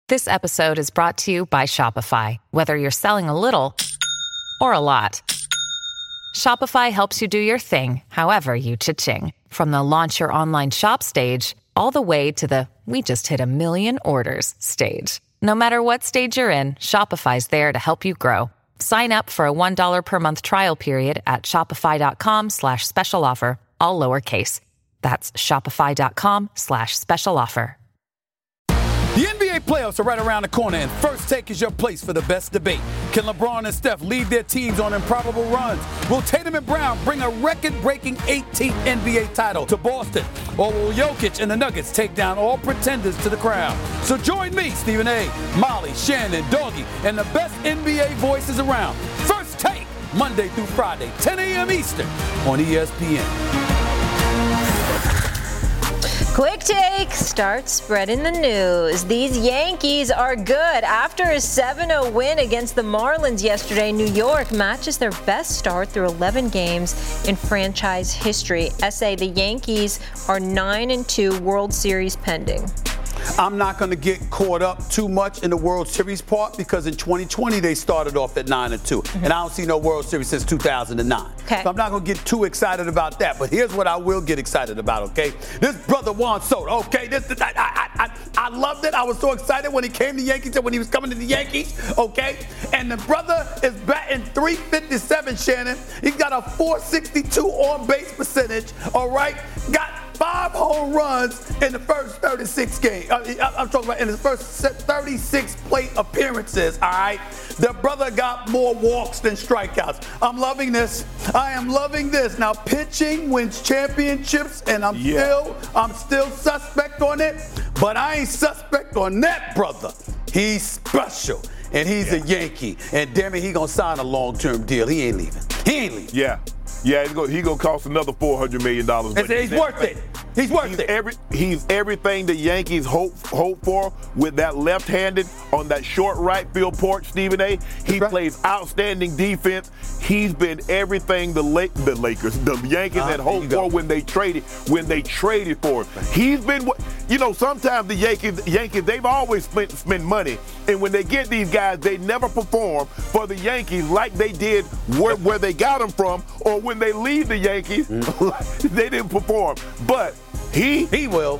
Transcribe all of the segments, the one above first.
This episode is brought to you by Shopify. Whether you're selling a little or a lot, Shopify helps you do your thing, however you cha-ching. From the launch your online shop stage, all the way to the we just hit 1 million orders stage. No matter what stage you're in, Shopify's there to help you grow. Sign up for a $1 per month trial period at shopify.com/special offer, all lowercase. That's shopify.com/special offer. The NBA playoffs are right around the corner, and First Take is your place for the best debate. Can LeBron and Steph lead their teams on improbable runs? Will Tatum and Brown bring a record-breaking 18th NBA title to Boston? Or will Jokic and the Nuggets take down all pretenders to the crowd? So join me, Stephen A., Molly, Shannon, Doggy, and the best NBA voices around. First Take, Monday through Friday, 10 a.m. Eastern on ESPN. Quick Take, start spreading the news. These Yankees are good. After a 7-0 win against the Marlins yesterday, New York matches their best start through 11 games in franchise history. SA, the Yankees are 9-2, World Series pending. I'm not going to get caught up too much in the World Series part because in 2020 they started off at 9-2, and I don't see no World Series since 2009. Okay. So I'm not going to get too excited about that. But here's what I will get excited about. Okay, this brother Juan Soto. Okay, I loved it. I was so excited when he came to Yankees and when he was coming to the Yankees. Okay, and the brother is batting .357. Shannon, he's got a .462 on base percentage. All right, got 5 home runs in the first 36 games. I'm talking about in his first 36 plate appearances, all right? The brother got more walks than strikeouts. I'm loving this. I am loving this. Now, pitching wins championships, and I'm still suspect on it, but I ain't suspect on that brother. He's special, and he's a Yankee. And damn it, he gonna sign a long-term deal. He ain't leaving. Yeah, he's gonna cost another $400 million. He's worth it. He's worth it. He's everything the Yankees hope for with that left-handed on that short right field porch, Stephen A. He plays outstanding defense. He's been everything the Yankees had hoped for when they traded for him. He's been sometimes the Yankees they've always spent money, and when they get these guys, they never perform for the Yankees like they did where they got them from, or when they leave the Yankees, they didn't perform. But he will.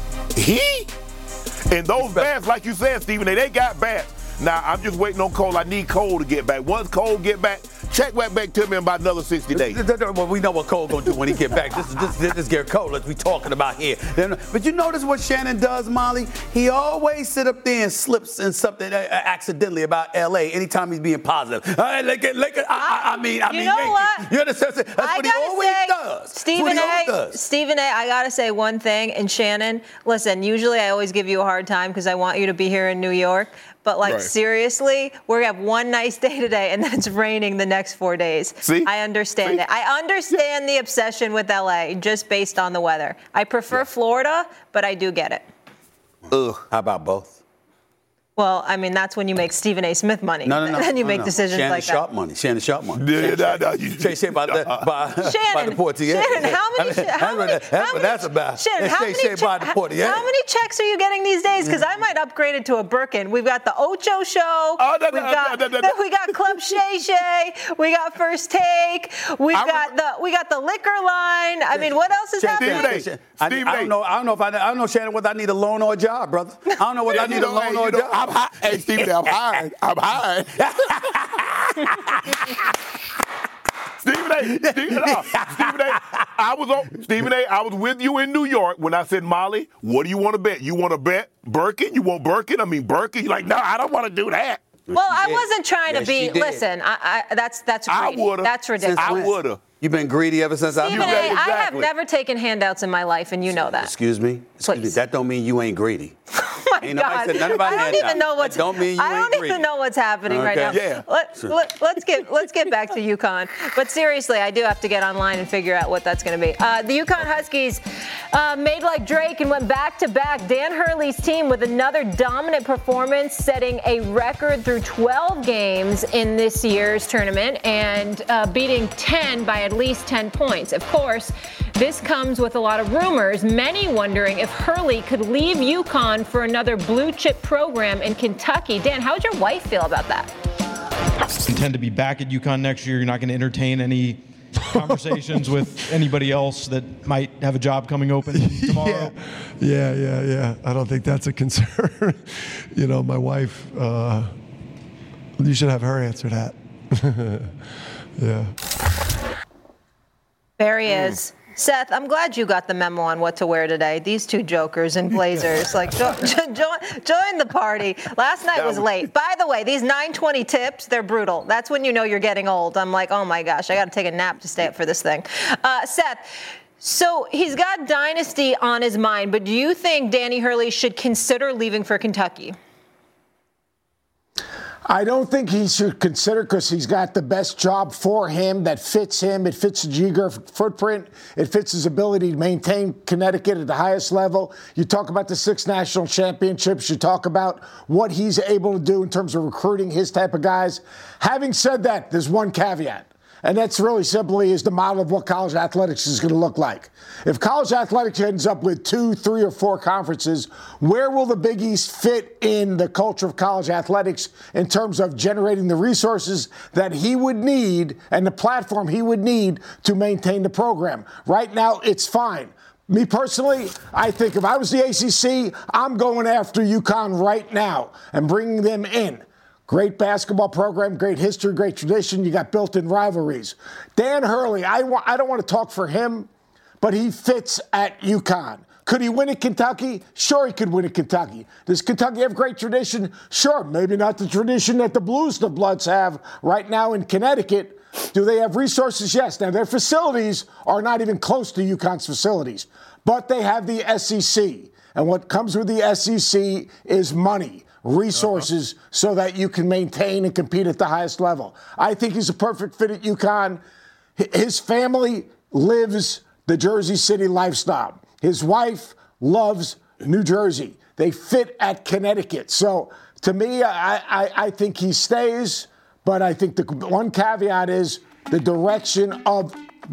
And those bats, like you said, Stephen, they got bats. Now, I'm just waiting on Cole. I need Cole to get back. Once Cole get back, check back to me in about another 60 days. Well, we know what Cole going to do when he get back. This is Garrett Cole that we talking about here. But you notice what Shannon does, Molly? He always sit up there and slips in something accidentally about L.A. anytime he's being positive. I mean, you know what? You understand? That's what he always does. Stephen A., I got to say one thing. And Shannon, listen, usually I always give you a hard time because I want you to be here in New York. But, seriously, we're going to have one nice day today, and then it's raining the next 4 days. See? I understand it. I understand the obsession with L.A. just based on the weather. I prefer Florida, but I do get it. How about both? Well, I mean, that's when you make Stephen A. Smith money. No. Then you make decisions Shannon like Sharp that. Money. Shannon Sharp money. Shay by the Portier. Shannon, how many checks are you getting these days? Because I might upgrade it to a Birkin. We've got the Ocho Show. We got Club Shay Shay. We got First Take. We got the liquor line. I mean, what else is happening? I don't know, Shannon, whether I need a loan or a job, brother. I don't know whether I need a loan or a job. I'm high. Hey, Stephen, I'm high. Stephen A., I was with you in New York when I said, Molly, what do you want to bet? You want to bet Birkin? You want Birkin? I mean, Birkin? You're like, no, I don't want to do that. Well, I wasn't trying to be. Listen, that's greedy. I would have. That's ridiculous. I would have. You've been greedy ever since I've been Stephen A., I have never taken handouts in my life, and you know that. Excuse me? That don't mean you ain't greedy. Oh my God. I don't even know what's happening right now. Yeah. Let's get back to UConn. But seriously, I do have to get online and figure out what that's going to be. The UConn Huskies made like Drake and went back-to-back. Dan Hurley's team with another dominant performance, setting a record through 12 games in this year's tournament and beating 10 by at least 10 points. Of course, This comes with a lot of rumors, many wondering if Hurley could leave UConn for another blue chip program in Kentucky. Dan, how would your wife feel about that? Intend to be back at UConn next year. You're not going to entertain any conversations with anybody else that might have a job coming open tomorrow? Yeah. I don't think that's a concern. My wife, you should have her answer that. Yeah. There he is. Seth, I'm glad you got the memo on what to wear today. These two jokers in blazers. Join the party. Last night was late. By the way, these 9:20 tips, they're brutal. That's when you know you're getting old. I'm like, oh my gosh, I got to take a nap to stay up for this thing. Seth, so he's got dynasty on his mind, but do you think Danny Hurley should consider leaving for Kentucky? I don't think he should consider, because he's got the best job for him that fits him. It fits the geographic footprint. It fits his ability to maintain Connecticut at the highest level. You talk about the 6 national championships. You talk about what he's able to do in terms of recruiting his type of guys. Having said that, there's one caveat. And that's really simply is the model of what college athletics is going to look like. If college athletics ends up with 2, 3, or 4 conferences, where will the Big East fit in the culture of college athletics in terms of generating the resources that he would need and the platform he would need to maintain the program? Right now, it's fine. Me personally, I think if I was the ACC, I'm going after UConn right now and bringing them in. Great basketball program, great history, great tradition. You got built-in rivalries. Dan Hurley, I don't want to talk for him, but he fits at UConn. Could he win at Kentucky? Sure, he could win at Kentucky. Does Kentucky have great tradition? Sure, maybe not the tradition that the Blues, the Bloods, have right now in Connecticut. Do they have resources? Yes. Now, their facilities are not even close to UConn's facilities, but they have the SEC. And what comes with the SEC is money. Resources so that you can maintain and compete at the highest level. I think he's a perfect fit at UConn. His family lives the Jersey City lifestyle. His wife loves New Jersey. They fit at Connecticut. So to me, I think he stays, but I think the one caveat is the direction of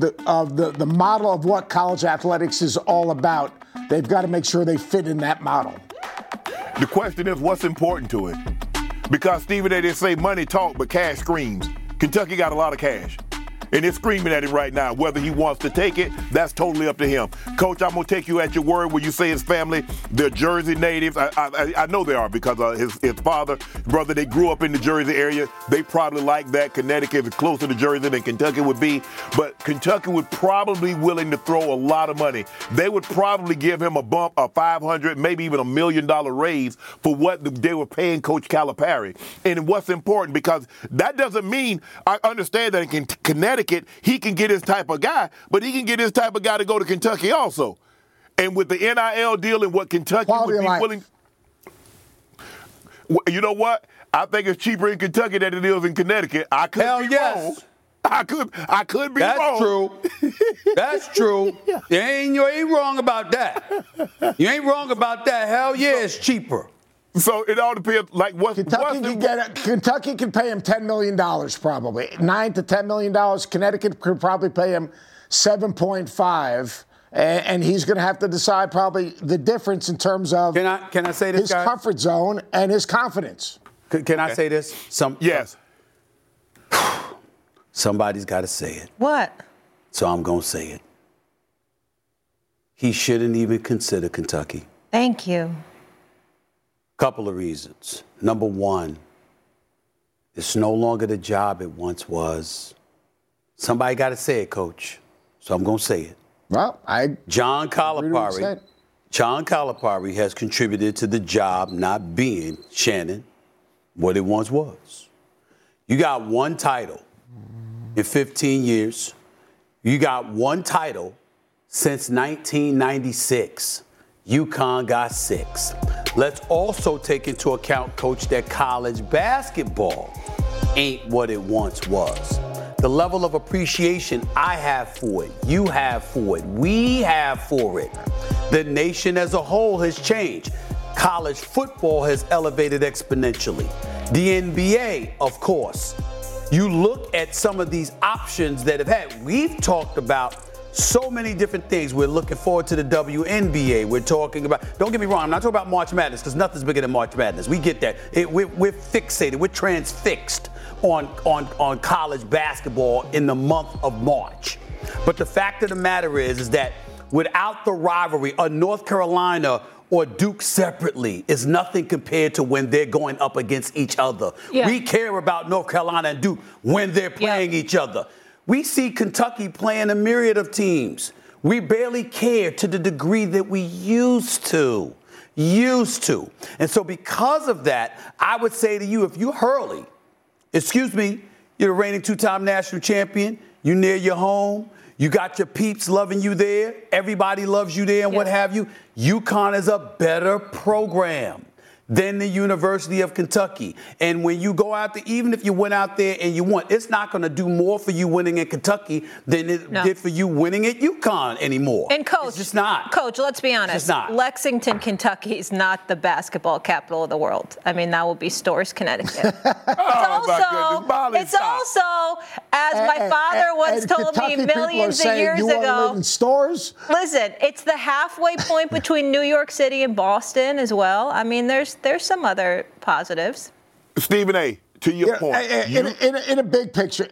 the model of what college athletics is all about. They've got to make sure they fit in that model. The question is, what's important to it? Because, Stephen A., they say money talk, but cash screams. Kentucky got a lot of cash. And they're screaming at him right now. Whether he wants to take it, that's totally up to him. Coach, I'm going to take you at your word when you say his family, they're Jersey natives. I know they are because his father, brother, they grew up in the Jersey area. They probably like that. Connecticut is closer to Jersey than Kentucky would be. But Kentucky would probably be willing to throw a lot of money. They would probably give him a bump, a $500,000, maybe even $1 million raise for what they were paying Coach Calipari. And what's important, because that doesn't mean, I understand that in Connecticut, he can get his type of guy, but he can get his type of guy to go to Kentucky also. And with the NIL deal and what Kentucky would be willing, you know what? I think it's cheaper in Kentucky than it is in Connecticut. I could be wrong. I could be wrong. That's true. You ain't wrong about that. You ain't wrong about that. Hell yeah, it's cheaper. So it all depends, like what Kentucky can pay him $10 million probably, $9 to $10 million. Connecticut could probably pay him $7.5, and he's going to have to decide probably the difference in terms of can I say this, his guys? Comfort zone and his confidence. Can I say this? Yes. Somebody's got to say it. What? So I'm going to say it. He shouldn't even consider Kentucky. Thank you. Couple of reasons. Number one, it's no longer the job it once was. Somebody got to say it, Coach. So I'm going to say it. Well, John Calipari has contributed to the job not being, Shannon, what it once was. You got one title in 15 years. You got one title since 1996. UConn got 6. Let's also take into account, Coach, that college basketball ain't what it once was. The level of appreciation I have for it, you have for it, we have for it. The nation as a whole has changed. College football has elevated exponentially. The NBA, of course. You look at some of these options that have had. We've talked about so many different things. We're looking forward to the WNBA. We're talking about, don't get me wrong, I'm not talking about March Madness because nothing's bigger than March Madness. We get that. We're fixated, we're transfixed on college basketball in the month of March. But the fact of the matter is that without the rivalry, a North Carolina or Duke separately is nothing compared to when they're going up against each other. Yeah. We care about North Carolina and Duke when they're playing each other. We see Kentucky playing a myriad of teams. We barely care to the degree that we used to. And so because of that, I would say to you, if you're Hurley, you're the reigning two-time national champion, you near your home, you got your peeps loving you there, everybody loves you there and what have you, UConn is a better program than the University of Kentucky. And when you go out there, even if you went out there and you won, it's not going to do more for you winning in Kentucky than it did for you winning at UConn anymore. And Coach, it's just not. Coach, let's be honest. It's not. Lexington, Kentucky is not the basketball capital of the world. I mean, that will be Storrs, Connecticut. It's also, as my father once told me millions of years ago. Live in Storrs? Listen, it's the halfway point between New York City and Boston as well. I mean, there's some other positives. Stephen A., to your point. In a big picture,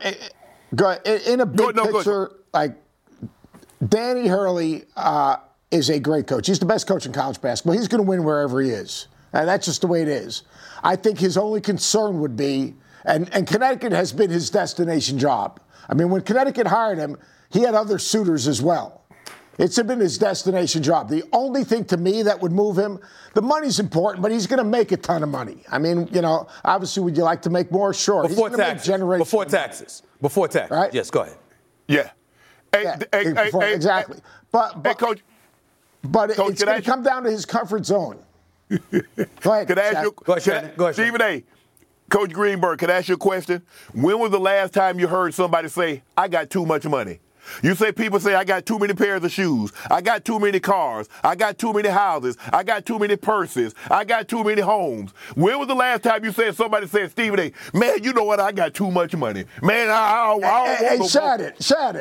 like Danny Hurley is a great coach. He's the best coach in college basketball. He's going to win wherever he is. And that's just the way it is. I think his only concern would be, and Connecticut has been his destination job. I mean, when Connecticut hired him, he had other suitors as well. It's been his destination job. The only thing to me that would move him, the money's important, but he's going to make a ton of money. I mean, obviously, would you like to make more? Sure. Before taxes. Before taxes. Right? Yes, go ahead. Yeah. Exactly. But Coach. But Coach, it's going to come down to his comfort zone. Go ahead. Could I ask you? Go ahead. Stephen A., Coach Greenberg, could I ask you a question? When was the last time you heard somebody say, I got too much money? You say people say, I got too many pairs of shoes. I got too many cars. I got too many houses. I got too many purses. I got too many homes. When was the last time you said somebody said, Stephen A., man, you know what? I got too much money. Man, Shannon,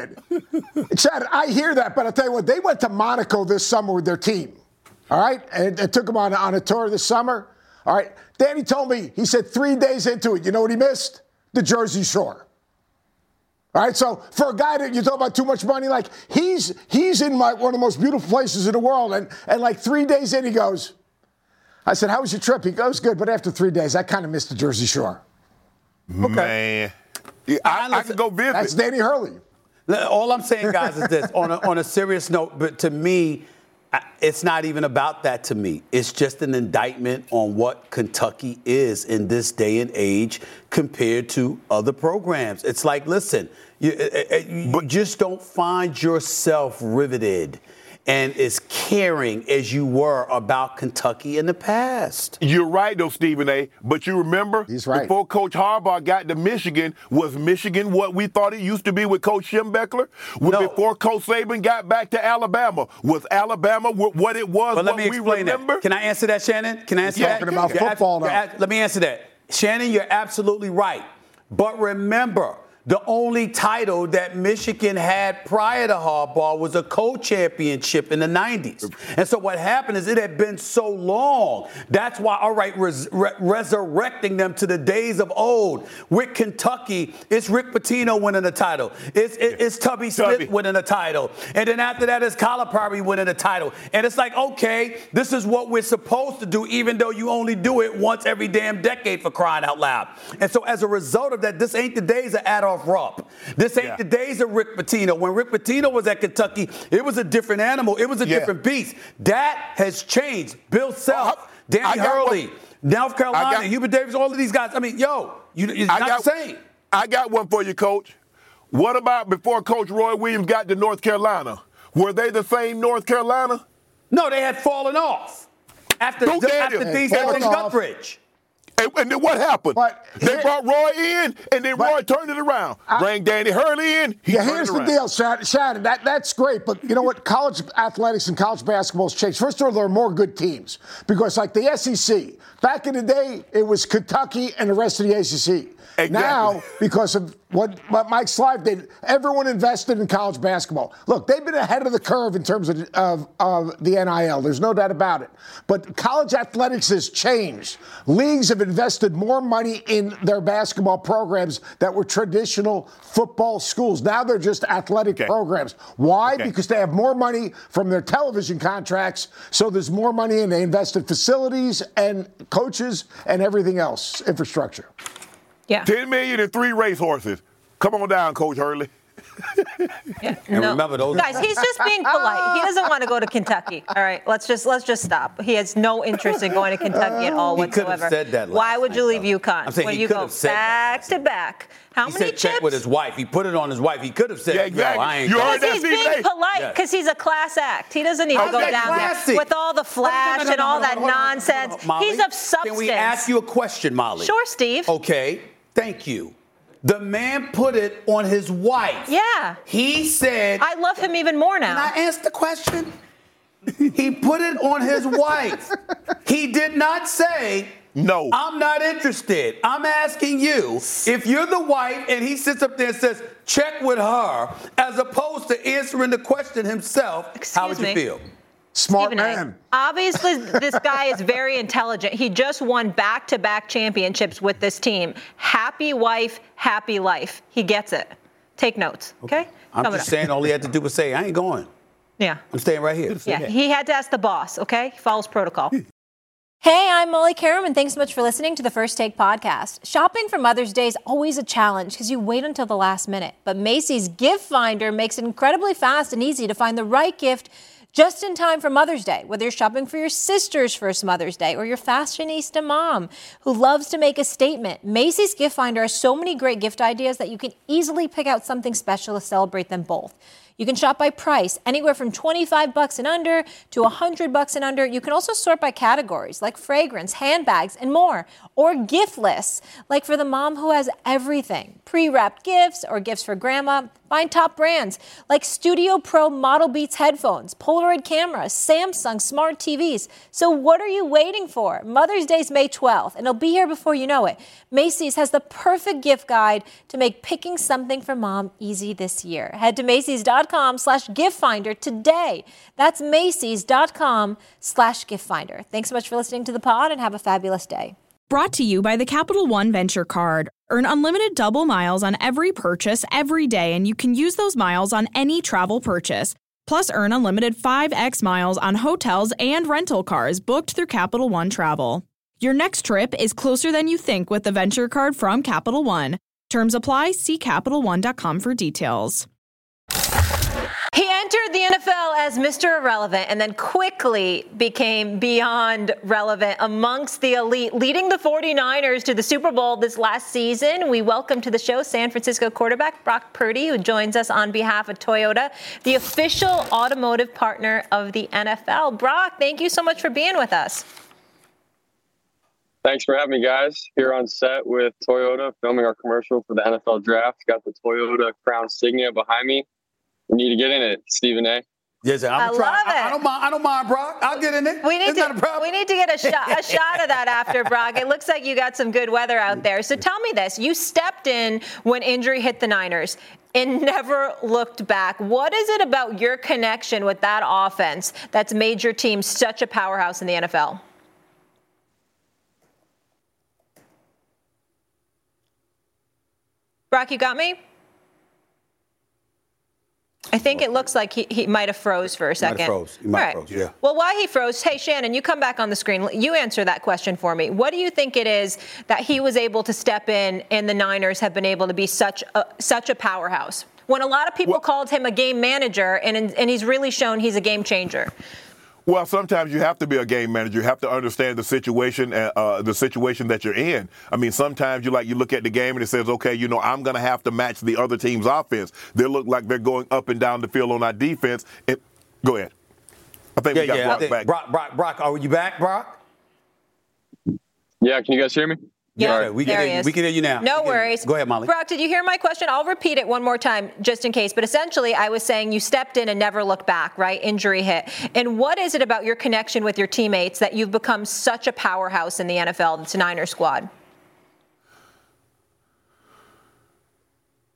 I hear that, but I'll tell you what, they went to Monaco this summer with their team. All right? And took them on a tour this summer. All right? Danny told me, he said 3 days into it, you know what he missed? The Jersey Shore. All right, so for a guy that you talk about too much money, like he's in one of the most beautiful places in the world, and like 3 days in, he goes, I said, how was your trip? He goes, good, but after 3 days, I kind of missed the Jersey Shore. Okay. Man. I can go visit. That's Danny Hurley. All I'm saying, guys, is this, on a serious note, but to me, it's not even about that to me. It's just an indictment on what Kentucky is in this day and age compared to other programs. It's like, listen, you just don't find yourself riveted and as caring as you were about Kentucky in the past. You're right, though, Stephen A., but you remember he's right. Before Coach Harbaugh got to Michigan, was Michigan what we thought it used to be with Coach Schembechler? No. Before Coach Saban got back to Alabama, was Alabama what it was, but let me explain remember? That. Can I answer that, Shannon? Can I answer that? Talking about football now. Let me answer that. Shannon, you're absolutely right. But remember, the only title that Michigan had prior to Harbaugh was a co-championship in the 90s. And so what happened is it had been so long. That's why, all right, resurrecting them to the days of old. With Kentucky, it's Rick Pitino winning the title. It's Tubby Smith winning the title. And then after that, it's Calipari winning the title. And it's like, okay, this is what we're supposed to do, even though you only do it once every damn decade, for crying out loud. And so as a result of that, this ain't the days of Adolph Rupp. This ain't the days of Rick Pitino. When Rick Pitino was at Kentucky, it was a different animal. It was a different beast. That has changed. Bill Self, Danny Hurley, North Carolina, Hubert Davis, all of these guys. I mean, it's not the same. I got one for you, Coach. What about before Coach Roy Williams got to North Carolina? Were they the same North Carolina? No, they had fallen off after things that were Guthridge. And then what happened? They brought Roy in, and then Roy turned it around. Bring Danny Hurley in, here's the deal, Shannon. That's great, but you know what? College athletics and college basketball has changed. First of all, there are more good teams because, like the SEC, back in the day, it was Kentucky and the rest of the ACC. Exactly. Now, because of what Mike Slive did. Everyone invested in college basketball. Look, they've been ahead of the curve in terms of the NIL. There's no doubt about it. But college athletics has changed. Leagues have invested more money in their basketball programs that were traditional football schools. Now they're just athletic programs. Why? Because they have more money from their television contracts, so there's more money and they invest in facilities and coaches and everything else, infrastructure. Yeah. $10 million and 3 racehorses. Come on down, Coach Hurley. Yeah. And No. remember those Guys, he's just being polite. He doesn't want to go to Kentucky. All right, let's just stop. He has no interest in going to Kentucky at all whatsoever. He could have said that last Why would you night, leave though. UConn I'm saying when he you could go have said back to back? How He many said chips? check with his wife. He put it on his wife. He could have said, Yeah, exactly. "Yo, I ain't You going." heard that, He's Stephen being A? polite because he's a class act. He doesn't need to How's go that down classic? there with all the flash and all that nonsense. Molly, He's of substance. Can we ask you a question, Molly? Sure, Steve. Okay, thank you. The man put it on his wife. Yeah. He said, I love him even more now. Can I ask the question? He put it on his wife. He did not say, No. I'm not interested. I'm asking you, if you're the wife and he sits up there and says, check with her, as opposed to answering the question himself, how would you feel? Smart Stephen A. man. Obviously, this guy is very intelligent. He just won back-to-back championships with this team. Happy wife, happy life. He gets it. Take notes, okay? I'm just saying all he had to do was say, I ain't going. Yeah. I'm staying right here. Yeah, he had to ask the boss, okay? He follows protocol. Hey, I'm Molly Karam, and thanks so much for listening to the First Take podcast. Shopping for Mother's Day is always a challenge because you wait until the last minute. But Macy's Gift Finder makes it incredibly fast and easy to find the right gift just in time for Mother's Day, whether you're shopping for your sister's first Mother's Day or your fashionista mom who loves to make a statement. Macy's Gift Finder has so many great gift ideas that you can easily pick out something special to celebrate them both. You can shop by price, anywhere from $25 and under to $100 and under. You can also sort by categories like fragrance, handbags, and more. Or gift lists, like for the mom who has everything. Pre-wrapped gifts or gifts for grandma. Find top brands like Studio Pro Model Beats headphones, Polaroid cameras, Samsung smart TVs. So what are you waiting for? Mother's Day is May 12th, and it'll be here before you know it. Macy's has the perfect gift guide to make picking something for mom easy this year. Head to Macys.com/giftfinder today. That's Macys.com/giftfinder. Thanks so much for listening to the pod and have a fabulous day. Brought to you by the Capital One Venture Card. Earn unlimited double miles on every purchase every day, and you can use those miles on any travel purchase. Plus, earn unlimited 5x miles on hotels and rental cars booked through Capital One Travel. Your next trip is closer than you think with the Venture Card from Capital One. Terms apply. See CapitalOne.com for details. He entered the NFL as Mr. Irrelevant and then quickly became beyond relevant amongst the elite, leading the 49ers to the Super Bowl this last season. We welcome to the show San Francisco quarterback Brock Purdy, who joins us on behalf of Toyota, the official automotive partner of the NFL. Brock, thank you so much for being with us. Thanks for having me, guys. Here on set with Toyota, filming our commercial for the NFL draft. Got the Toyota Crown Signia behind me. We need to get in it, Stephen A. Yes, I don't mind, Brock. I'll get in it. We need Not a problem. to get a shot of that after, Brock. It looks like you got some good weather out there. So tell me this. You stepped in when injury hit the Niners and never looked back. What is it about your connection with that offense that's made your team such a powerhouse in the NFL? Brock, you got me? I think it looks like he might have froze for a second. He might have froze, yeah. Well, while he froze, hey, Shannon, you come back on the screen. You answer that question for me. What do you think it is that he was able to step in and the Niners have been able to be such a powerhouse? When a lot of people called him a game manager, and he's really shown he's a game changer. Well, sometimes you have to be a game manager. You have to understand the situation that you're in. I mean, sometimes you look at the game and it says, okay, I'm going to have to match the other team's offense. They look like they're going up and down the field on our defense. Go ahead. I think we got Brock back. Brock, are you back, Brock? Yeah, can you guys hear me? Yeah, we can hear you now. No worries. Go ahead, Molly. Brock, did you hear my question? I'll repeat it one more time just in case. But essentially, I was saying you stepped in and never looked back, right? Injury hit. And what is it about your connection with your teammates that you've become such a powerhouse in the NFL, the Niner squad?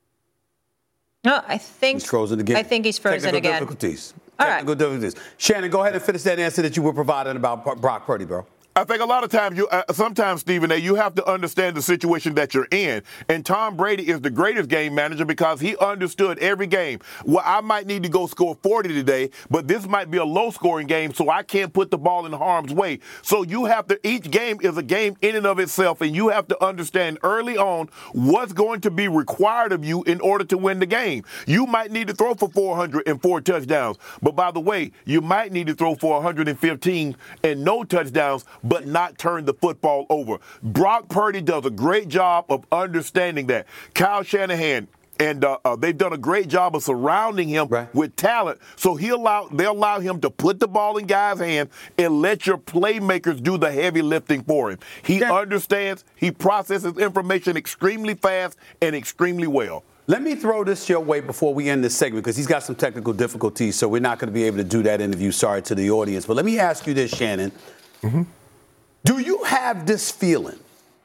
No, I think he's frozen again. I think he's frozen Technical again. Difficulties. All Technical difficulties. Shannon, go ahead and finish that answer that you were providing about Brock Purdy, bro. I think a lot of times, sometimes, Stephen A., you have to understand the situation that you're in. And Tom Brady is the greatest game manager because he understood every game. Well, I might need to go score 40 today, but this might be a low-scoring game, so I can't put the ball in harm's way. So you have to, each game is a game in and of itself, and you have to understand early on what's going to be required of you in order to win the game. You might need to throw for 404 touchdowns, but by the way, you might need to throw for 115 and no touchdowns, but not turn the football over. Brock Purdy does a great job of understanding that. Kyle Shanahan, and they've done a great job of surrounding him with talent. So they'll allow him to put the ball in guys' hands and let your playmakers do the heavy lifting for him. He understands, he processes information extremely fast and extremely well. Let me throw this your way before we end this segment because he's got some technical difficulties, so we're not going to be able to do that interview. Sorry to the audience. But let me ask you this, Shannon. Mm-hmm. Do you have this feeling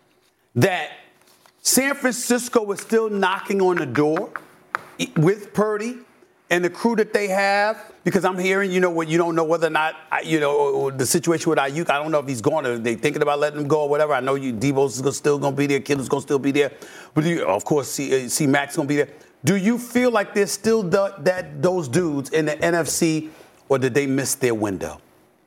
that San Francisco is still knocking on the door with Purdy and the crew that they have? Because I'm hearing, you don't know whether or not, the situation with Ayuk, I don't know if he's going or they thinking about letting him go or whatever. I know Debo's still going to be there. Kittle's going to still be there. But of course, C Mac's going to be there. Do you feel like there's still those dudes in the NFC, or did they miss their window?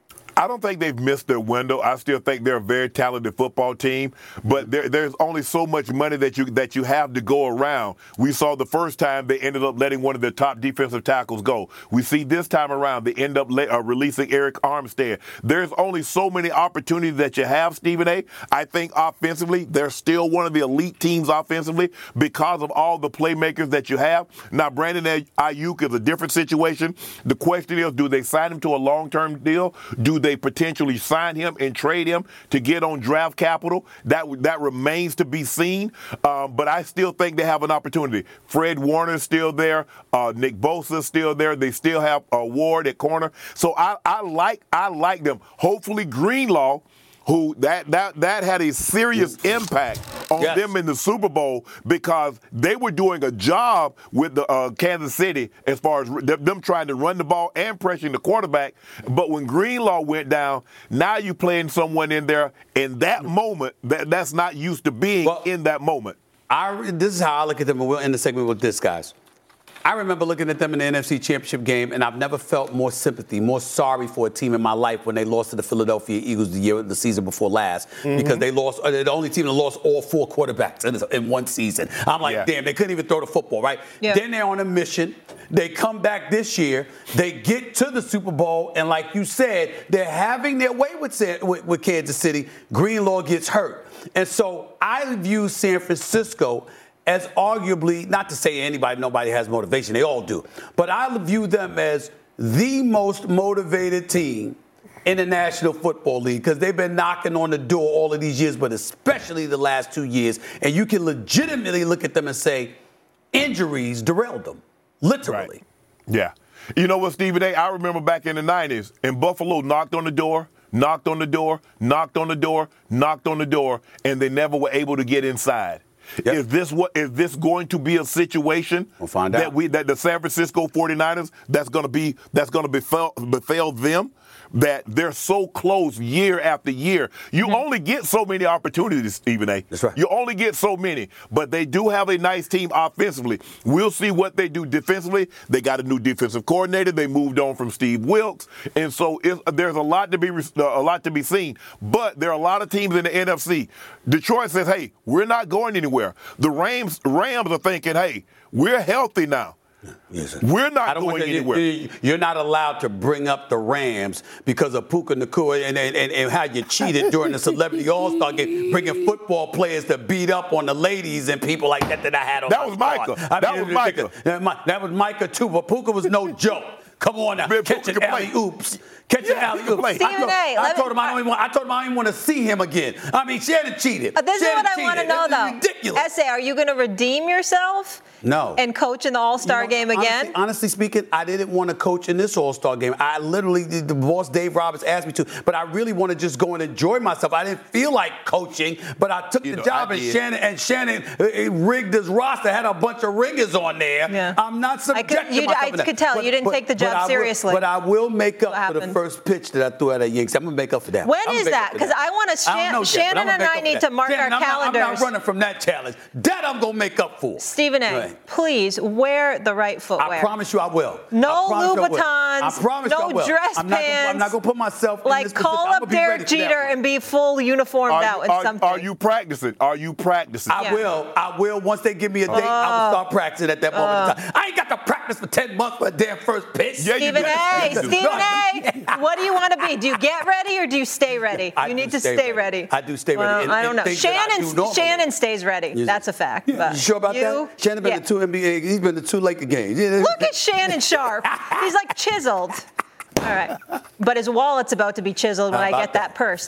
I don't think they've missed their window. I still think they're a very talented football team, but there's only so much money that you have to go around. We saw the first time they ended up letting one of their top defensive tackles go. We see this time around they end up releasing Eric Armstead. There's only so many opportunities that you have, Stephen A. I think offensively, they're still one of the elite teams offensively because of all the playmakers that you have. Now, Brandon Ayuk is a different situation. The question is, do they sign him to a long-term deal? Do they potentially sign him and trade him to get on draft capital? That remains to be seen. But I still think they have an opportunity. Fred Warner's still there. Nick Bosa's still there. They still have Ward at corner. So I like them. Hopefully Greenlaw, who that had a serious impact on them in the Super Bowl because they were doing a job with the Kansas City as far as them trying to run the ball and pressuring the quarterback. But when Greenlaw went down, now you're playing someone in there in that moment that's not used to being in that moment. This is how I look at them, and we'll end the segment with this, guys. I remember looking at them in the NFC Championship game, and I've never felt more sympathy, more sorry for a team in my life when they lost to the Philadelphia Eagles the season before last, because they lost. They're the only team that lost all four quarterbacks in one season. I'm like, damn, they couldn't even throw the football, right? Yeah. Then they're on a mission. They come back this year. They get to the Super Bowl, and like you said, they're having their way with Kansas City. Greenlaw gets hurt. And so I view San Francisco as arguably, not to say nobody has motivation, they all do, but I view them as the most motivated team in the National Football League because they've been knocking on the door all of these years, but especially the last 2 years. And you can legitimately look at them and say, injuries derailed them, literally. Right. Yeah. You know what, Stephen A., I remember back in the 90s, and Buffalo knocked on the door, knocked on the door, knocked on the door, knocked on the door, and they never were able to get inside. Yep. Is this going to be a situation we'll find out. that the San Francisco 49ers that's going to befell them? That they're so close year after year. You only get so many opportunities, Stephen A. That's right. You only get so many. But they do have a nice team offensively. We'll see what they do defensively. They got a new defensive coordinator. They moved on from Steve Wilks. And so there's a lot to be seen. But there are a lot of teams in the NFC. Detroit says, hey, we're not going anywhere. The Rams are thinking, hey, we're healthy now. Yes, we're not going anywhere. You're not allowed to bring up the Rams because of Puka Nacua and how you cheated during the Celebrity All-Star game, bringing football players to beat up on the ladies and people like that I had on. That was Micah. That was Micah too, but Puka was no joke. Come on now, catching alley-oops. Catching alley-oops. I told him I don't even want to see him again. I mean, Shannon cheated. This is what I want to know, though. Ridiculous. Essay, are you going to redeem yourself No. And coach in the All-Star game again? Honestly speaking, I didn't want to coach in this All-Star game. I literally, the boss Dave Roberts asked me to, but I really want to just go and enjoy myself. I didn't feel like coaching, but I took the job, and Shannon rigged his roster, had a bunch of ringers on there. Yeah. I'm not subjecting myself to that. I could tell you didn't take the job seriously. But I will make up for the first pitch that I threw at a Yankees. I'm going to make up for that. When is that? Because I want to, Shannon and I need to mark our calendars. I'm not running from that challenge. That I'm going to make up for. Stephen A., please wear the right footwear. I promise you I will. No Louboutins. I promise you I will. No dress pants. I'm not going to put myself in this position. Call up Derek Jeter and be full uniformed out in something. Are you practicing? I will. Once they give me a date, I will start practicing at that moment in time. I ain't got to practice for 10 months for a damn first pitch. Stephen A., what do you want to be? Do you get ready or do you stay ready? You need to stay ready. I do stay ready. I don't know. Shannon stays ready. That's a fact. You sure about that? Shannon been to 2 NBA. He's been to 2 Laker games. Look at Shannon Sharp. He's like chiseled. All right. But his wallet's about to be chiseled when I get that purse.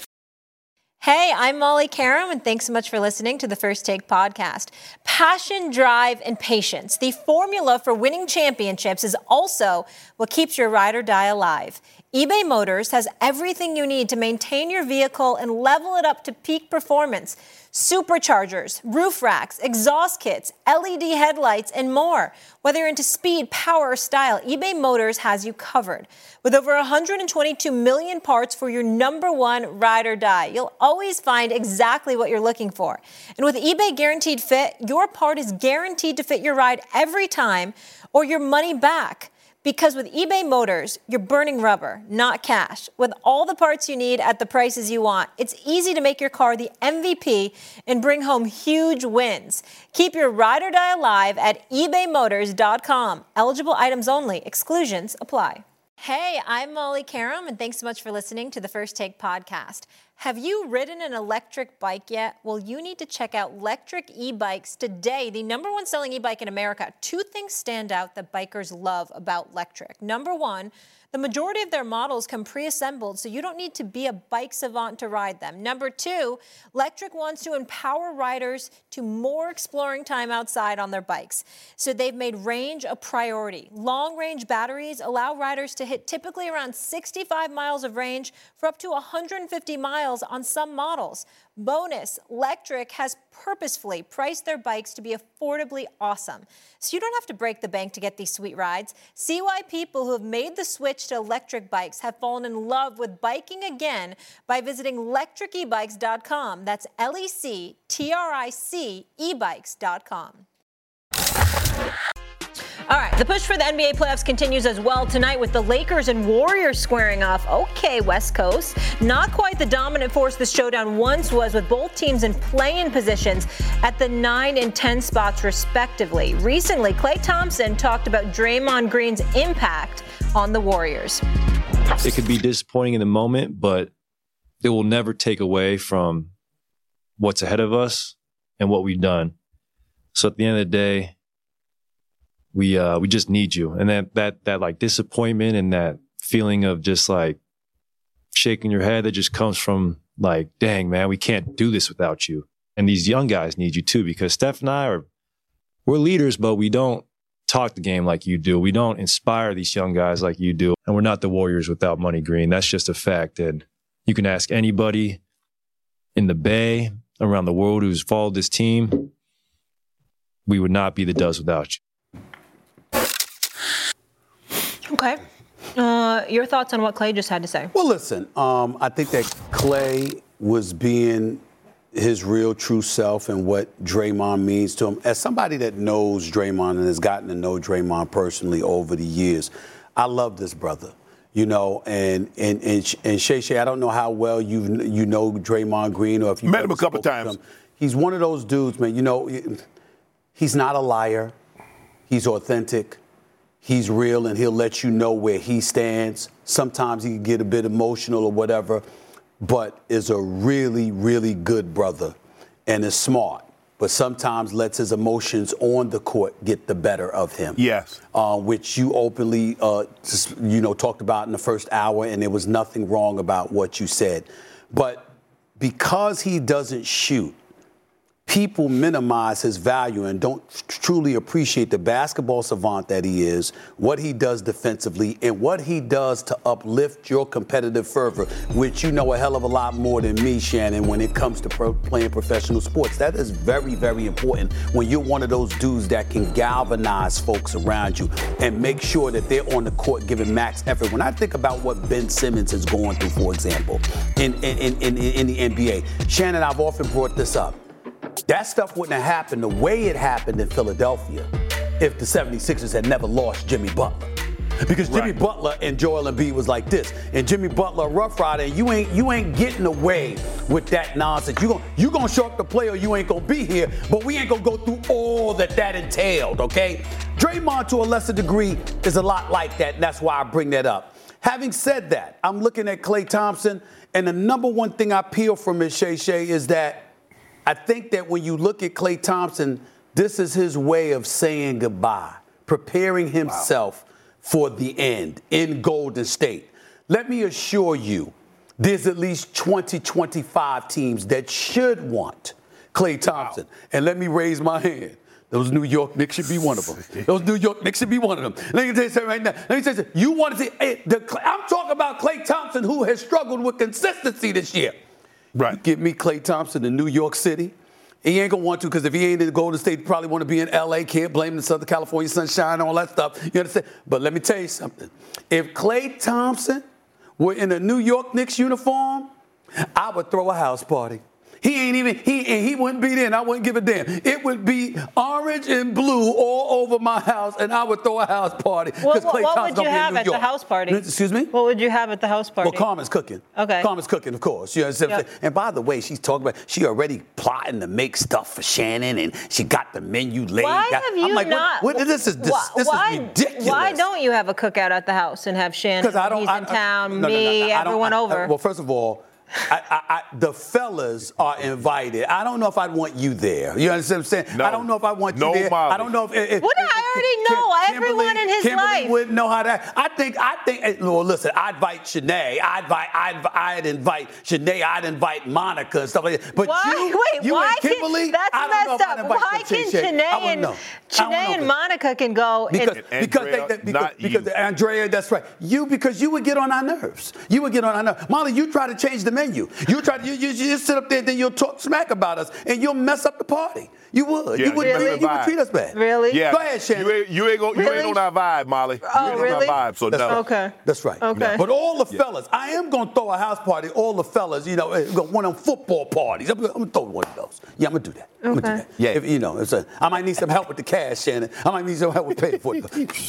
Hey, I'm Molly Karam, and thanks so much for listening to the First Take podcast. Passion, drive, and patience. The formula for winning championships is also what keeps your ride or die alive. eBay Motors has everything you need to maintain your vehicle and level it up to peak performance. Superchargers, roof racks, exhaust kits, LED headlights, and more. Whether you're into speed, power, or style, eBay Motors has you covered. With over 122 million parts for your number one ride or die, you'll always find exactly what you're looking for. And with eBay Guaranteed Fit, your part is guaranteed to fit your ride every time or your money back. Because with eBay Motors, you're burning rubber, not cash. With all the parts you need at the prices you want, it's easy to make your car the MVP and bring home huge wins. Keep your ride or die alive at ebaymotors.com. Eligible items only. Exclusions apply. Hey, I'm Molly Karam, and thanks so much for listening to the First Take podcast. Have you ridden an electric bike yet? Well, you need to check out Lectric E-Bikes today, the number one selling e-bike in America. 2 things stand out that bikers love about Lectric. Number one, the majority of their models come pre-assembled, so you don't need to be a bike savant to ride them. Number two, Lectric wants to empower riders to more exploring time outside on their bikes. So they've made range a priority. Long-range batteries allow riders to hit typically around 65 miles of range for up to 150 miles on some models. Bonus, Lectric has purposefully priced their bikes to be affordably awesome. So you don't have to break the bank to get these sweet rides. See why people who have made the switch to electric bikes have fallen in love with biking again by visiting lectricebikes.com. That's LECTRIC ebikes.com. All right, the push for the NBA playoffs continues as well tonight with the Lakers and Warriors squaring off. Okay, West Coast. Not quite the dominant force this showdown once was, with both teams in play-in positions at the 9 and 10 spots respectively. Recently, Klay Thompson talked about Draymond Green's impact on the Warriors. It could be disappointing in the moment, but it will never take away from what's ahead of us and what we've done. So at the end of the day, we just need you. And that like disappointment and that feeling of just like shaking your head that just comes from like, dang, man, we can't do this without you. And these young guys need you too, because Steph and I we're leaders, but we don't talk the game like you do. We don't inspire these young guys like you do. And we're not the Warriors without Money Green. That's just a fact. And you can ask anybody in the Bay, around the world who's followed this team. We would not be the Dubs without you. Okay. Your thoughts on what Klay just had to say? Well, listen, I think that Klay was being his real true self and what Draymond means to him. As somebody that knows Draymond and has gotten to know Draymond personally over the years, I love this brother. You know, and Shay, I don't know how well you know Draymond Green, or if you met him a couple times. He's one of those dudes, man. You know, he's not a liar. He's authentic. He's real, and he'll let you know where he stands. Sometimes he can get a bit emotional or whatever, but is a really, really good brother and is smart. But sometimes lets his emotions on the court get the better of him. Yes. Which you openly, talked about in the first hour, and there was nothing wrong about what you said. But because he doesn't shoot, people minimize his value and don't truly appreciate the basketball savant that he is, what he does defensively, and what he does to uplift your competitive fervor, which you know a hell of a lot more than me, Shannon, when it comes to playing professional sports. That is very, very important when you're one of those dudes that can galvanize folks around you and make sure that they're on the court giving max effort. When I think about what Ben Simmons is going through, for example, in the NBA, Shannon, I've often brought this up. That stuff wouldn't have happened the way it happened in Philadelphia if the 76ers had never lost Jimmy Butler. Because Jimmy Butler and Joel Embiid was like this. And Jimmy Butler, Rough Rider, and you ain't getting away with that nonsense. You gonna show up to play or you ain't gonna be here, but we ain't gonna go through all that entailed, okay? Draymond, to a lesser degree, is a lot like that, and that's why I bring that up. Having said that, I'm looking at Klay Thompson, and the number one thing I peel from it, Shay, is that I think that when you look at Klay Thompson, this is his way of saying goodbye, preparing himself for the end in Golden State. Let me assure you, there's at least 20, 25 teams that should want Klay Thompson. And let me raise my hand. Those New York Knicks should be one of them. Those New York Knicks should be one of them. Let me tell you something right now. Let me tell you something. You want to see, I'm talking about Klay Thompson, who has struggled with consistency this year. Right. Give me Klay Thompson in New York City. He ain't going to want to because if he ain't in Golden State, he probably want to be in L.A. Can't blame the Southern California sunshine, all that stuff. You understand? But let me tell you something. If Klay Thompson were in a New York Knicks uniform, I would throw a house party. He wouldn't be there and I wouldn't give a damn. It would be orange and blue all over my house and I would throw a house party. What would you have at the house party? Excuse me? What would you have at the house party? Well, Carmen's cooking. Okay. Carmen's cooking, of course. You understand what I'm saying? And by the way, she's talking about, she already plotting to make stuff for Shannon and she got the menu laid. Why have you not? This is ridiculous. Why don't you have a cookout at the house and have Shannon, he's in town, everyone over? Well, first of all, the fellas are invited. I don't know if I'd want you there. You understand what I'm saying? No, I don't know if I want you there. Molly. I don't know if I already know everyone in his Kimberly life wouldn't know how to. I think. Well, listen. I'd invite Shanae. I'd invite Shanae. I'd invite Monica and stuff like that. But you and Kimberly, that's I don't know if I'd invite Why can Shanae and Monica can go? Because Andrea, that's right. Because you would get on our nerves. You would get on our nerves. Molly, you try to change the menu. You just sit up there, then you'll talk smack about us, and you'll mess up the party. You would. Yeah, you would treat us bad. Really? Yeah. Go ahead, Shannon. You ain't on our vibe, Molly. Oh, you ain't really? on our vibe, so That's no. Right. Okay. That's right. Okay. But all the fellas, I am going to throw a house party. All the fellas, one of them football parties. I'm going to throw one of those. Yeah, I'm going to do that. Okay. I'm going to do that. Yeah. I might need some help with the cash, Shannon. I might need some help with paying for it.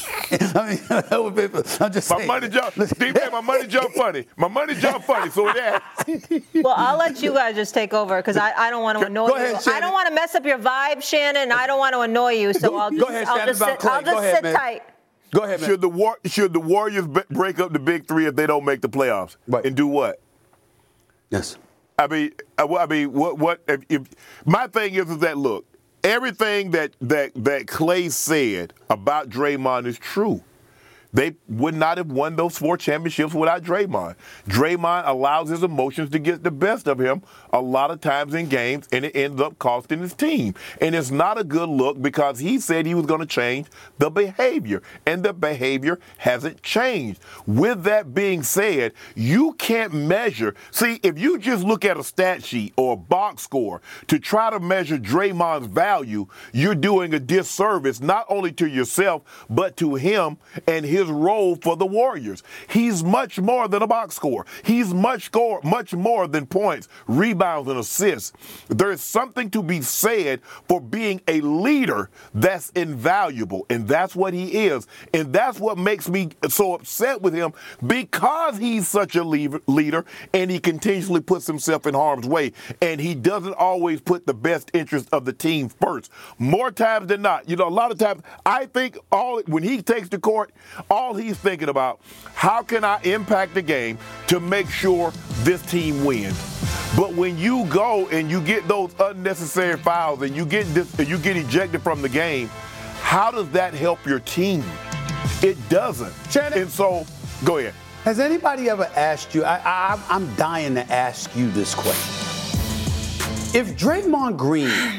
I'm just saying. My money jump funny. My money jump funny, so that. Well, I'll let you guys just take over because I don't want to annoy you. Ahead, I don't want to mess up your vibe, Shannon. I don't want to annoy you, so I'll just sit tight. Go ahead, man. Should the Warriors break up the big three if they don't make the playoffs? Right. And do what? Yes. I mean, what? If my thing is that look, everything that Klay said about Draymond is true. They would not have won those 4 championships without Draymond. Draymond allows his emotions to get the best of him a lot of times in games, and it ends up costing his team. And it's not a good look because he said he was going to change the behavior, and the behavior hasn't changed. With that being said, you can't measure. See, if you just look at a stat sheet or a box score to try to measure Draymond's value, you're doing a disservice not only to yourself, but to him and his role for the Warriors. He's much more than a box score. He's much more than points, rebounds, and assists. There's something to be said for being a leader that's invaluable, and that's what he is. And that's what makes me so upset with him, because he's such a leader and he continuously puts himself in harm's way, and he doesn't always put the best interest of the team first. More times than not, a lot of times, I think when he takes the court, all he's thinking about, how can I impact the game to make sure this team wins? But when you go and you get those unnecessary fouls and you get ejected from the game, how does that help your team? It doesn't. Shannon, and so, go ahead. Has anybody ever asked you, I'm dying to ask you this question. If Draymond Green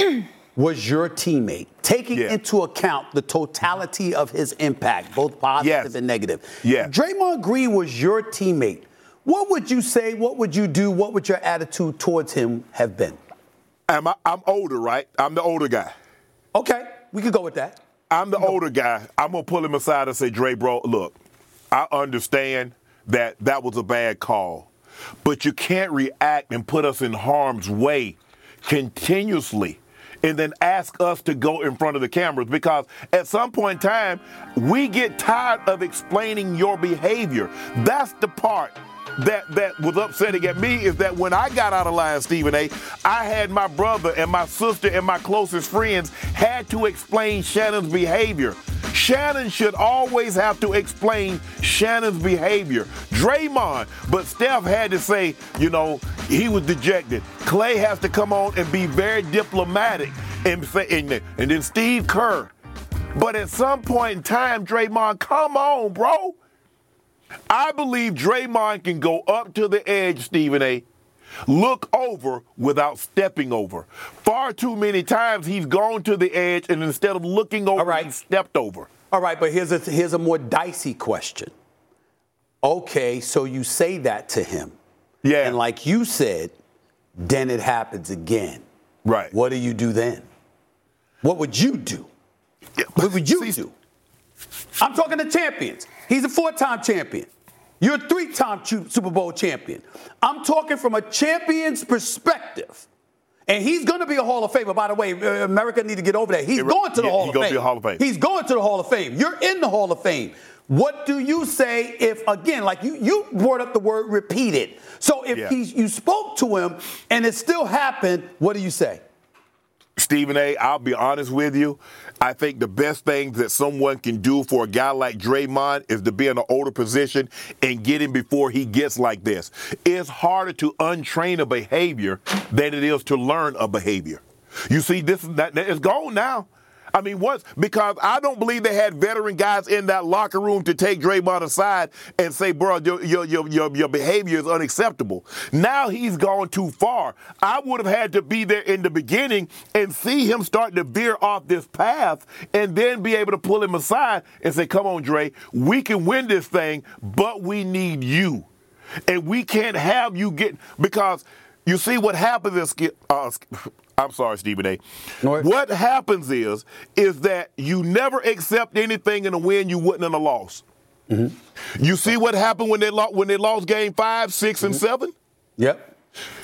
was your teammate, taking into account the totality of his impact, both positive and negative. Yeah. Draymond Green was your teammate. What would you say? What would you do? What would your attitude towards him have been? I'm older, right? I'm the older guy. Okay, we could go with that. I'm the older guy. I'm going to pull him aside and say, Dre, bro, look, I understand that was a bad call, but you can't react and put us in harm's way continuously and then ask us to go in front of the cameras, because at some point in time, we get tired of explaining your behavior. That's the part that was upsetting at me, is that when I got out of line, Stephen A., I had my brother and my sister and my closest friends had to explain Shannon's behavior. Shannon should always have to explain Shannon's behavior. Draymond, but Steph had to say, he was dejected. Clay has to come on and be very diplomatic and then Steve Kerr. But at some point in time, Draymond, come on, bro. I believe Draymond can go up to the edge, Stephen A., look over without stepping over. Far too many times he's gone to the edge, and instead of looking over, he stepped over. All right, but here's a more dicey question. Okay, so you say that to him. Yeah. And like you said, then it happens again. Right. What do you do then? What would you do? What would you do? I'm talking to champions. He's a 4-time champion. You're a 3-time Super Bowl champion. I'm talking from a champion's perspective. And he's going to be a Hall of Famer. By the way, America need to get over that. He's going to the Hall of Fame. He's going to be a Hall of Fame. He's going to the Hall of Fame. You're in the Hall of Fame. What do you say if, again, like you brought up the word repeated. So if you spoke to him and it still happened, what do you say? Stephen A., I'll be honest with you. I think the best thing that someone can do for a guy like Draymond is to be in an older position and get him before he gets like this. It's harder to untrain a behavior than it is to learn a behavior. You see, it's gone now. I mean, because I don't believe they had veteran guys in that locker room to take Draymond aside and say, bro, your behavior is unacceptable. Now he's gone too far. I would have had to be there in the beginning and see him start to veer off this path and then be able to pull him aside and say, come on, Dre, we can win this thing, but we need you. And we can't have you because you see what happens is, I'm sorry, Stephen A. What happens is that you never accept anything in a win you wouldn't in a loss. Mm-hmm. You see what happened when they lost game 5, 6, and 7? Yep.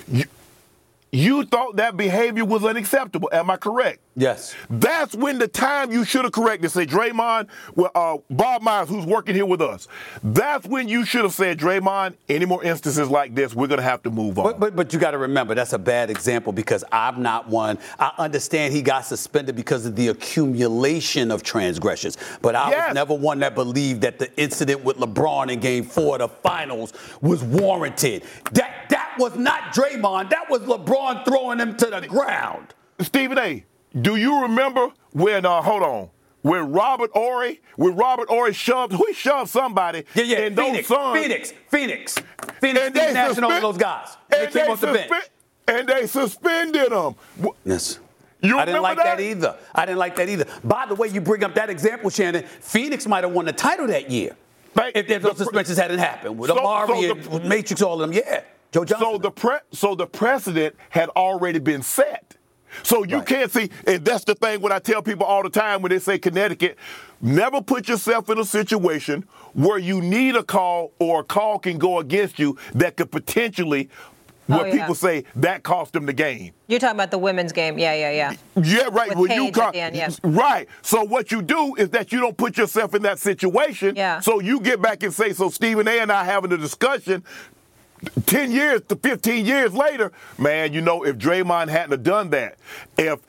You thought that behavior was unacceptable. Am I correct? Yes. That's when the time you should have corrected. Say, Draymond, Bob Myers, who's working here with us. That's when you should have said, Draymond, any more instances like this, we're going to have to move on. But you got to remember, that's a bad example because I'm not one. I understand he got suspended because of the accumulation of transgressions. But I was never one that believed that the incident with LeBron in Game 4 of the finals was warranted. That was not Draymond. That was LeBron throwing him to the ground. Stephen A., do you remember when Robert Horry shoved somebody and Phoenix, those sons? Phoenix didn't national all those guys. They came off the bench. And they suspended them. Yes. I didn't like that either. By the way, you bring up that example, Shannon. Phoenix might have won the title that year if those suspensions hadn't happened. With Amari and Matrix, all of them, Joe Johnson. So the precedent had already been set. So you can't see, and that's the thing when I tell people all the time when they say Connecticut, never put yourself in a situation where you need a call or a call can go against you that could potentially, people say, that cost them the game. You're talking about the women's game. Yeah, right. With Paige at the end, Right. So what you do is that you don't put yourself in that situation. Yeah. So you get back and say, so Stephen A. and I having a discussion 10 years to 15 years later, man, if Draymond hadn't have done that, if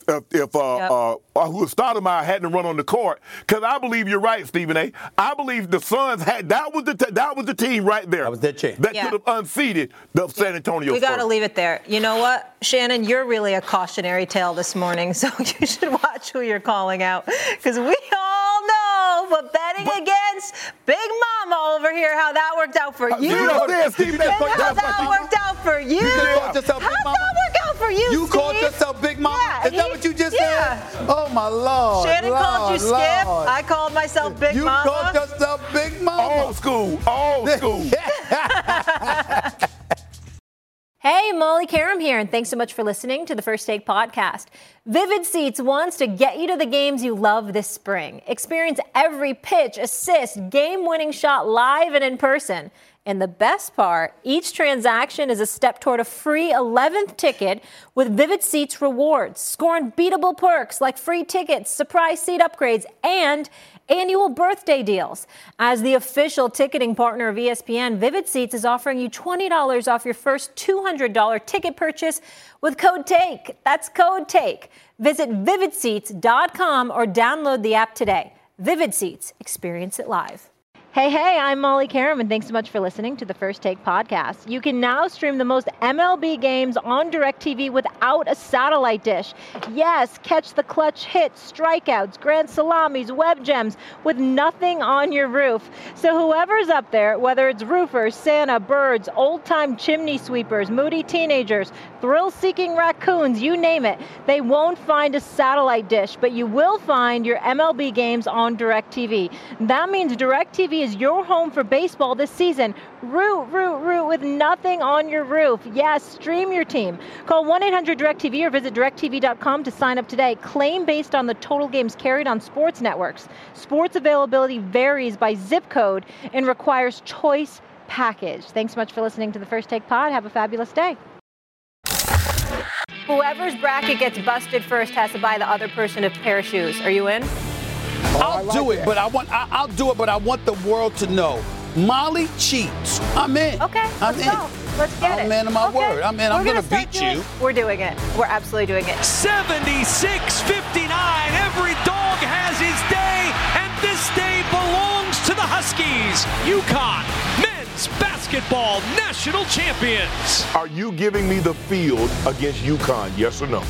Stoudemire hadn't run on the court, because I believe you're right, Stephen A. I believe the Suns that was the team right there. That was their chance. That could have unseated the San Antonio Spurs. We got to leave it there. You know what, Shannon, you're really a cautionary tale this morning, so you should watch who you're calling out, because we all know, but betting against Big Mama over here, how that worked out for you. How that worked out for you. You called yourself Big Mama? How'd that work out for you, You Steve? called yourself Big Mama? Yeah, and he Oh, my Lord. Shannon called you Skip. I called myself Big Mama. You called yourself Big Mama. Old school. Hey, Molly Karam here, and thanks so much for listening to the First Take podcast. Vivid Seats wants to get you to the games you love this spring. Experience every pitch, assist, game-winning shot live and in person. And the best part, each transaction is a step toward a free 11th ticket with Vivid Seats rewards. Score unbeatable perks like free tickets, surprise seat upgrades, and annual birthday deals. As the official ticketing partner of ESPN, Vivid Seats is offering you $20 off your first $200 ticket purchase with code TAKE. That's code TAKE. Visit vividseats.com or download the app today. Vivid Seats. Experience it live. Hey, I'm Molly Karam, and thanks so much for listening to the First Take podcast. You can now stream the most MLB games on DirecTV without a satellite dish. Yes, catch the clutch hits, strikeouts, grand salamis, web gems with nothing on your roof. So whoever's up there, whether it's roofers, Santa, birds, old-time chimney sweepers, moody teenagers, thrill-seeking raccoons, you name it, they won't find a satellite dish, but you will find your MLB games on DirecTV. That means DirecTV is your home for baseball this season. Root with nothing on your roof. Yes, stream your team. Call 1-800-DirecTV or visit DirecTV.com to sign up today. Claim based on the total games carried on sports networks. Sports availability varies by zip code and requires choice package. Thanks so much for listening to the First Take Pod. Have a fabulous day. Whoever's bracket gets busted first has to buy the other person a pair of shoes. Are you in? I'll do it, but I'll do it, but I want the world to know. Molly cheats. I'm in. Okay, I'm let's in. go. Let's get it. I'm man of my word. I'm in. I'm going to beat you. We're doing it. We're absolutely doing it. 76-59. Every dog has his day, and this day belongs to the Huskies. UConn, men's basketball national champions. Are you giving me the field against UConn, yes or no?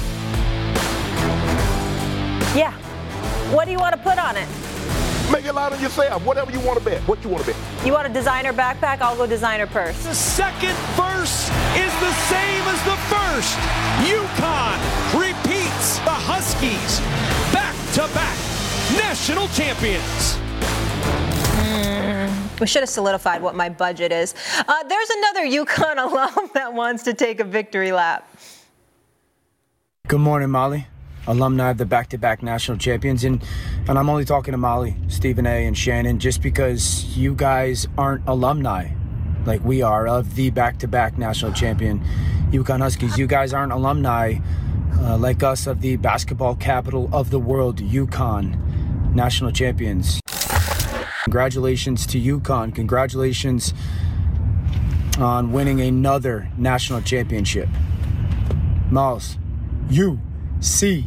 Yeah. What do you want to put on it? Make it loud on yourself. Whatever you want to bet. What you want to bet? You want a designer backpack? I'll go designer purse. The second verse is the same as the first. UConn repeats the Huskies back-to-back national champions. We should have solidified what my budget is. There's another UConn alum that wants to take a victory lap. Good morning, Molly. Alumni of the back-to-back national champions. And I'm only talking to Molly, Stephen A., and Shannon just because you guys aren't alumni like we are of the back-to-back national champion UConn Huskies. You guys aren't alumni like us of the basketball capital of the world, UConn national champions. Congratulations to UConn. Congratulations on winning another national championship. Miles, UConn.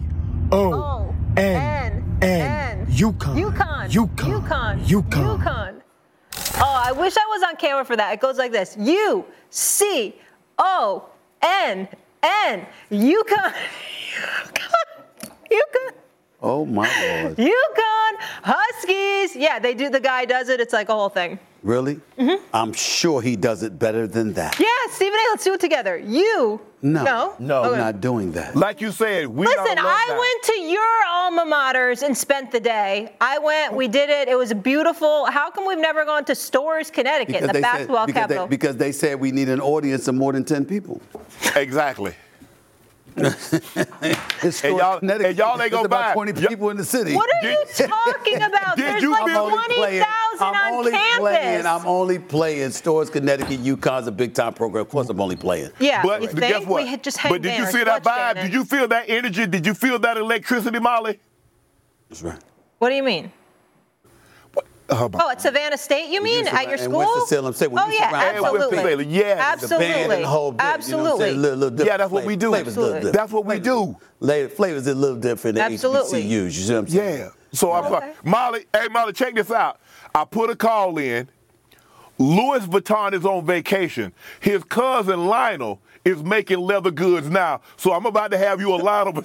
UConn. Oh, I wish I was on camera for that. It goes like this. UConn. UConn. Oh, my Lord. UConn Huskies. Yeah, they do. The guy does it. It's like a whole thing. Really? Mm-hmm. I'm sure he does it better than that. Yeah, Stephen A., let's do it together. No, I'm not doing that. Like you said, Listen, I went to your alma maters and spent the day. We did it. It was beautiful. How come we've never gone to Storrs, Connecticut, the basketball capital? Because they said we need an audience of more than 10 people. Exactly. and y'all ain't gonna buy 20 people in the city. What are you talking about? There's like 20,000 on campus. I'm only playing Storrs, Connecticut. UConn's a big-time program. Of course, I'm only playing. Yeah, but guess what? But did you feel that vibe? Did you feel that energy? Did you feel that electricity, Molly? That's right. What do you mean? At Savannah State, you mean? At your school? Absolutely. Yeah, absolutely. Absolutely. Yeah, that's what we do. That's what we do. Flavors a little different than HBCUs. You see what I'm saying? Yeah. So Molly, check this out. I put a call in. Louis Vuitton is on vacation. His cousin Lionel is making leather goods now. So I'm about to have you a line of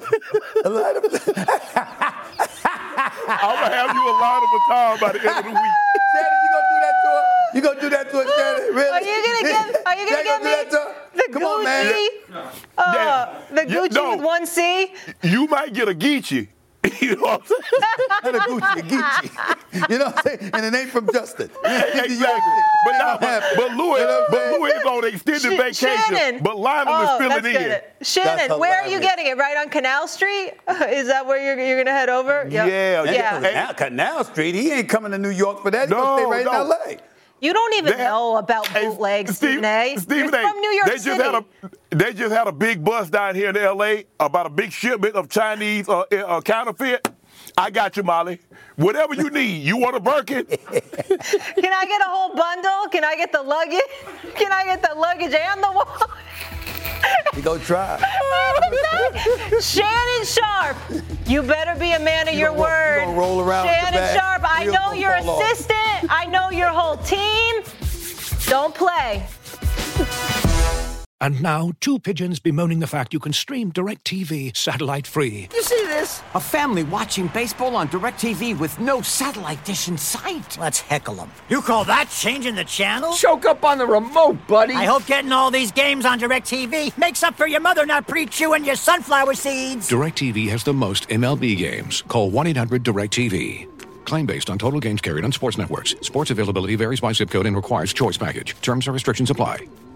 I'm going to have you a line of Vuitton by the end of the week. Shannon, you going to do that to her? Shannon? Really? Are you going to give me the Come on, man. The Gucci with one C? You might get a Geechee. You know what I'm saying? Geechee. You know what I'm saying? And it ain't from Justin. Exactly. But Louis is on an extended vacation. Shannon. But Lionel is filling in. Shannon, where are you getting it? Right on Canal Street? Is that where you're going to head over? Yep. Yeah. Canal Street. He ain't coming to New York for that. He's going to stay right in L.A. You don't even know about bootlegs, Stephen A. You're from New York City. They just had a big bus down here in L.A. about a big shipment of Chinese counterfeit. I got you, Molly. Whatever you need. You want a Birkin? Can I get a whole bundle? Can I get the luggage? Can I get the luggage and the wallet? You go try. Shannon Sharpe, you better be a man of your word. You gonna roll around Shannon Sharpe, I know your assistant. I know your whole team. Don't play. And now, two pigeons bemoaning the fact you can stream DirecTV satellite-free. You see this? A family watching baseball on DirecTV with no satellite dish in sight. Let's heckle them. You call that changing the channel? Choke up on the remote, buddy. I hope getting all these games on DirecTV makes up for your mother not pre-chewing your sunflower seeds. DirecTV has the most MLB games. Call 1-800-DirecTV. Claim based on total games carried on sports networks. Sports availability varies by zip code and requires choice package. Terms and restrictions apply.